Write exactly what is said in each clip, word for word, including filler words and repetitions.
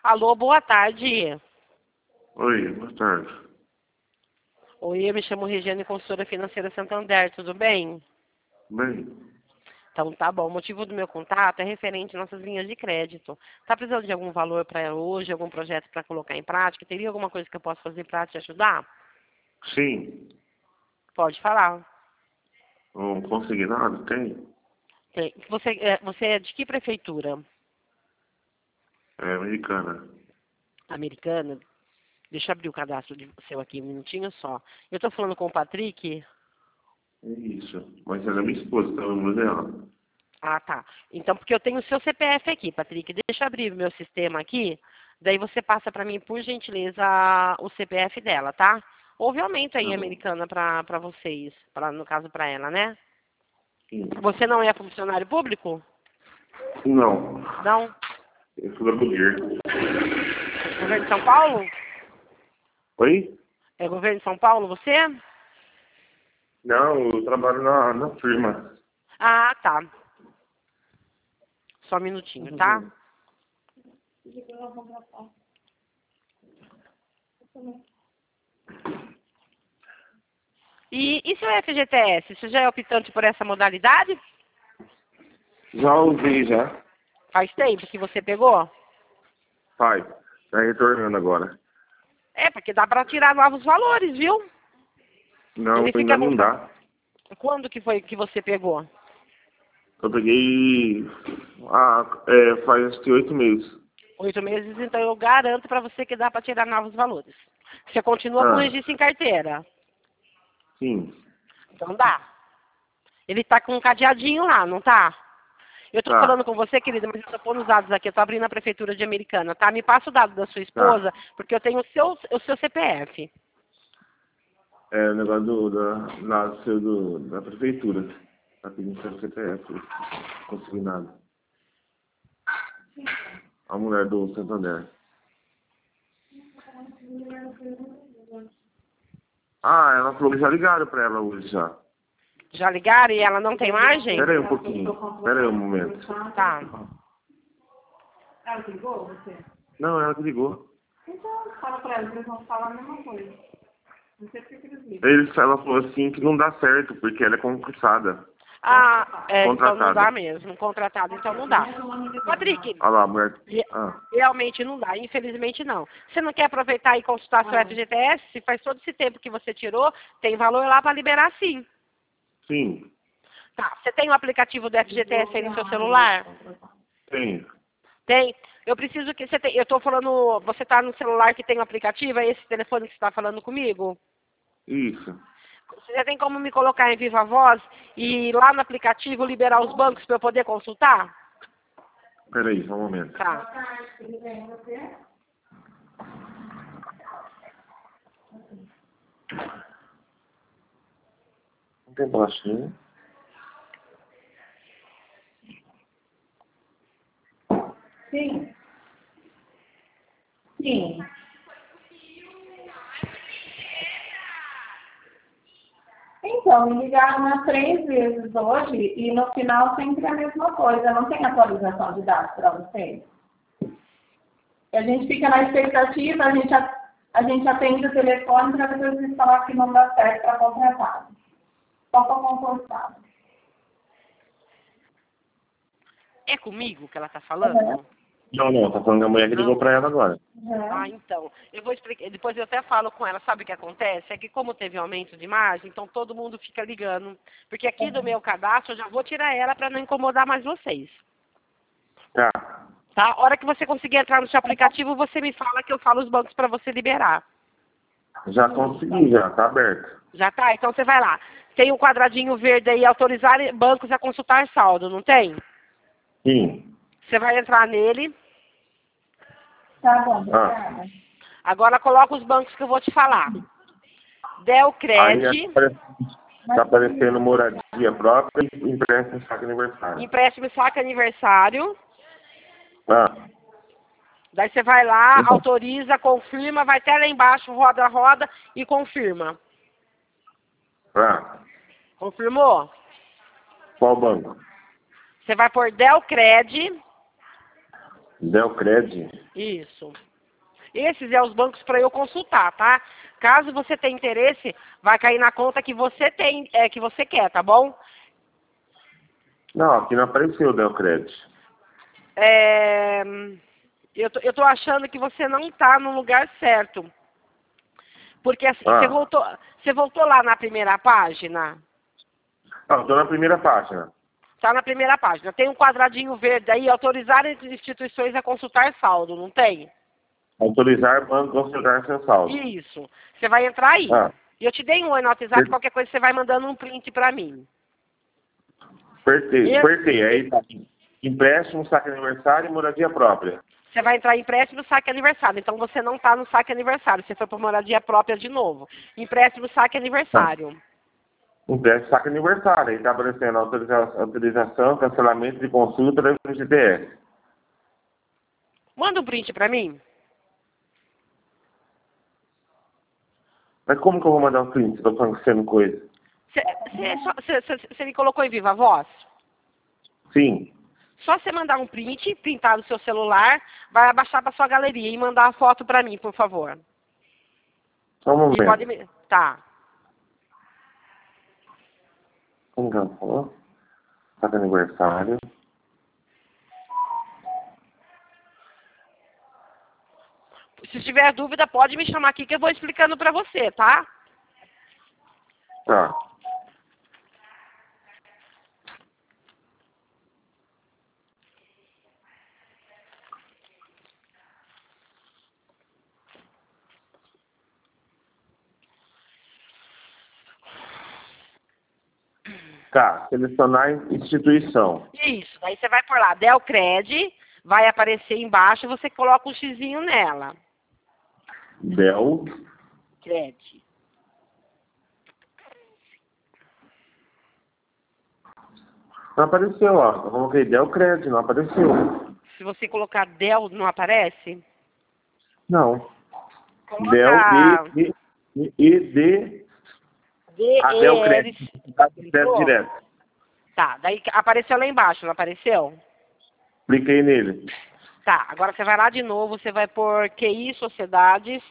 Alô, boa tarde. Oi, boa tarde. Oi, eu me chamo Regiane, consultora financeira Santander, tudo bem? Bem, Então tá bom, o motivo do meu contato é referente às nossas linhas de crédito. Tá precisando de algum valor para hoje, algum projeto para colocar em prática? Teria alguma coisa que eu possa fazer para te ajudar? sim, Pode falar. um consignado tem? Tem. Você, é, você é de que prefeitura? É americana. Americana? Deixa eu abrir o cadastro de seu aqui um minutinho só. Eu tô falando com o Patrick? É isso. Mas ela é minha esposa, tá no número dela. Ah, tá. Então, porque eu tenho o seu C P F aqui, Patrick. Deixa eu abrir o meu sistema aqui. Daí você passa para mim, por gentileza, o C P F dela, tá? Houve aumento aí, Tá bom. americana, para para vocês. Pra, no caso, para ela, né? Sim. Você não é funcionário público? Não, Não? eu sou da governo. Governo de São Paulo? Oi? É governo de São Paulo, você? Não, eu trabalho na, na firma. Ah, tá. Só um minutinho, tá? Uhum. E, e seu F G T S? Você já é optante por essa modalidade? Já usei já. Faz tempo que você pegou? Pai, tá retornando agora. É, porque dá para tirar novos valores, viu? Não, Ele fica ainda com... não dá. Quando que foi que você pegou? Eu peguei ah, é, faz acho que oito meses. Oito meses, então eu garanto para você que dá para tirar novos valores. Você continua com o Ah, registro em carteira. sim, Então dá. Ele tá com um cadeadinho lá, não tá? Eu tô falando tá, com você, querida, mas eu tô pondo os dados aqui, eu tô abrindo a prefeitura de Americana, tá? Me passa o dado da sua tá. esposa, porque eu tenho o seu, o seu C P F. É o negócio do, da, lá do seu, do, da prefeitura. Tá pedindo seu C P F. Consignado. A mulher do Santander. Ah, ela falou que já ligaram pra ela hoje já. Já ligaram e ela não tem margem? Pera aí um pouquinho. Pera aí um momento. Tá. Ela ligou você? Não, ela que ligou. Então, fala pra ela, eles vão falar a mesma coisa. Não sei porque que eles ligam. Eles, ela falou assim que não dá certo, porque ela é concursada. Ah, é, então não Contratada. dá mesmo. Contratado, então não dá. Patrick, Olha lá, a mulher. re- Ah, realmente não dá, infelizmente não. Você não quer aproveitar e consultar seu F G T S? Se faz todo esse tempo que você tirou, tem valor lá para liberar sim. sim, Tá, você tem o aplicativo do F G T S aí no seu celular? tem. Tem? Eu preciso que você tenha. Eu tô falando. Você tá no celular que tem o aplicativo? É esse telefone que você está falando comigo? Isso. Você tem como me colocar em viva voz e lá no aplicativo liberar os bancos para eu poder consultar? Pera aí, só um momento. Tá. Não tem bolachinha? Sim. Sim. Então, me ligaram umas três vezes hoje e no final sempre a mesma coisa. Não tem atualização de dados para vocês. A gente fica na expectativa, a gente, a, a gente atende o telefone para depois eles falar que não dá certo para contratar. Só para concursar. É comigo que ela tá falando? Não, não, tá falando da mulher que ligou Não. pra ela agora. Ah, então. Eu vou explicar. Depois eu até falo com ela. Sabe o que acontece? É que como teve aumento de margem, então todo mundo fica ligando. Porque aqui do meu cadastro eu já vou tirar ela para não incomodar mais vocês. Tá. Tá? A hora que você conseguir entrar no seu aplicativo, você me fala que eu falo os bancos para você liberar. Já consegui, já, tá aberto. Já tá? Então você vai lá. Tem um quadradinho verde aí, autorizar bancos a consultar saldo, não tem? Sim. Você vai entrar nele. Tá bom, Ah. obrigada. Agora coloca os bancos que eu vou te falar. Aí Delcred, apare- tá aparecendo moradia própria e empréstimo saque aniversário. empréstimo saque aniversário. Ah. Daí você vai lá, autoriza, confirma, vai até lá embaixo, roda, roda e confirma. Ah. Confirmou? Qual banco? Você vai por Delcred, Delcred? Isso. Esses é os bancos para eu consultar, tá? Caso você tenha interesse, vai cair na conta que você tem, é, que você quer, tá bom? Não, aqui não apareceu o Delcred. É, eu, tô, eu tô achando que você não tá no lugar certo. Porque assim, Ah. você voltou, você voltou lá na primeira página? Não, estou na primeira página. Tá na primeira página. Tem um quadradinho verde aí, autorizar as instituições a consultar saldo, não tem? Autorizar banco a consultar seu saldo. Isso. Você vai entrar aí. Ah. E eu te dei um oi no WhatsApp, qualquer coisa você vai mandando um print pra mim. Apertei, Eu- apertei. Aí tá. Empréstimo, saque aniversário e moradia própria. Você vai entrar em empréstimo, saque aniversário. Então você não está no saque aniversário. Você foi para moradia própria de novo. Empréstimo, saque aniversário. Empréstimo, saque aniversário. Aí está aparecendo autoriza- autorização, cancelamento de consulta da G T S. Manda um print para mim. Mas como que eu vou mandar um print? Estou falando coisa. Você, você, só- você, você- você me colocou em viva voz? Sim. Só você mandar um print, printar no seu celular, vai abaixar para sua galeria e mandar a foto para mim, por favor. Só um E momento. pode me... Tá. Como que ela falou? Saque aniversário. Se tiver dúvida, pode me chamar aqui que eu vou explicando para você, tá? Tá. Tá, selecionar instituição. Isso. Daí você vai por lá, Delcred, vai aparecer embaixo e você coloca um xizinho nela. Del. Cred. Não apareceu, ó. Eu coloquei Delcred, não apareceu. Se você colocar Del, não aparece? Não. Coloca Del e, e, e D. A Delcred. D-E-L. Débito direto. Tá, daí apareceu lá embaixo, não apareceu? Cliquei nele. Tá, agora você vai lá de novo, você vai por Q I Sociedades.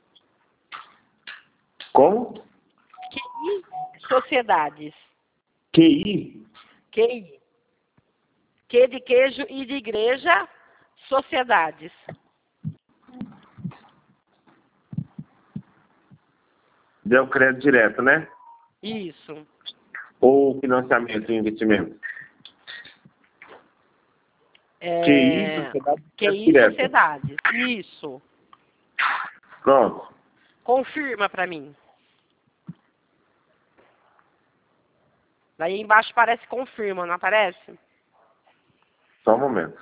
Como? Q I Sociedades. Q I? Q I. Q de queijo e de igreja, sociedades. Delcred direto, né? Isso. Ou financiamento e investimento? É... Q I Sociedades. Q I direto. Sociedades. Isso. Pronto. Confirma para mim. Daí embaixo parece confirma, não aparece? Só um momento.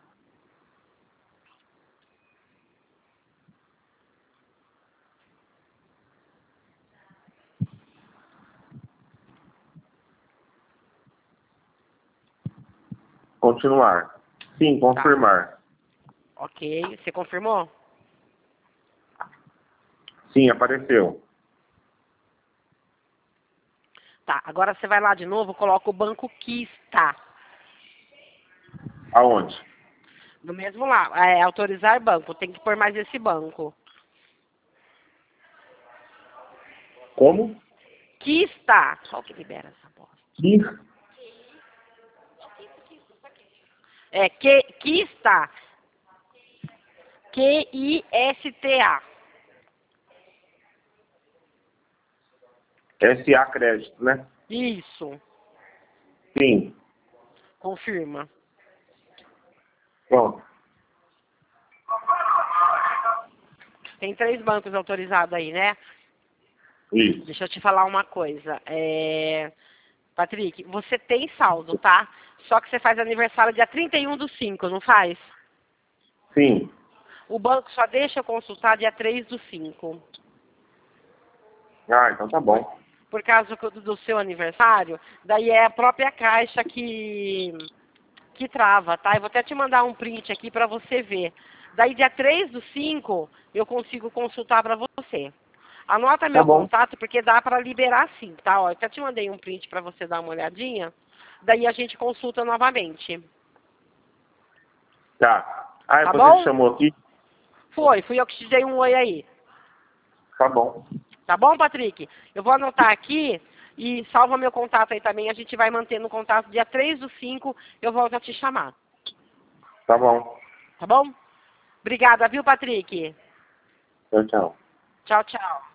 Continuar. Sim, confirmar. Ok. Você confirmou? Sim, apareceu. Tá. Agora você vai lá de novo, coloca o banco que está. Aonde? No mesmo lá. É, autorizar banco. Tem que pôr mais esse banco. Como? Que está. Qual que libera essa bosta? Que? É, que, que está. Q I S T A. S A crédito, né? Isso. Sim. Confirma. Pronto. Tem três bancos autorizados aí, né? Isso. Deixa eu te falar uma coisa. É... Patrick, você tem saldo, tá? Só que você faz aniversário dia trinta e um do cinco, não faz? Sim. O banco só deixa eu consultar dia três do cinco. Ah, então tá bom. Por causa do, do seu aniversário, daí é a própria caixa que, que trava, tá? Eu vou até te mandar um print aqui pra você ver. Daí dia três do cinco eu consigo consultar pra você. Anota meu bom. contato, porque dá pra liberar sim, tá? Ó, eu até te mandei um print pra você dar uma olhadinha. Daí a gente consulta novamente. Tá. Ah, Tá você bom? chamou aqui? Foi, fui eu que te dei um oi aí. Tá bom. Tá bom, Patrick? Eu vou anotar aqui e salva meu contato aí também. A gente vai mantendo o contato. Dia três do cinco eu volto a te chamar. Tá bom. Tá bom? Obrigada, viu, Patrick? Tchau, tchau. Tchau, tchau.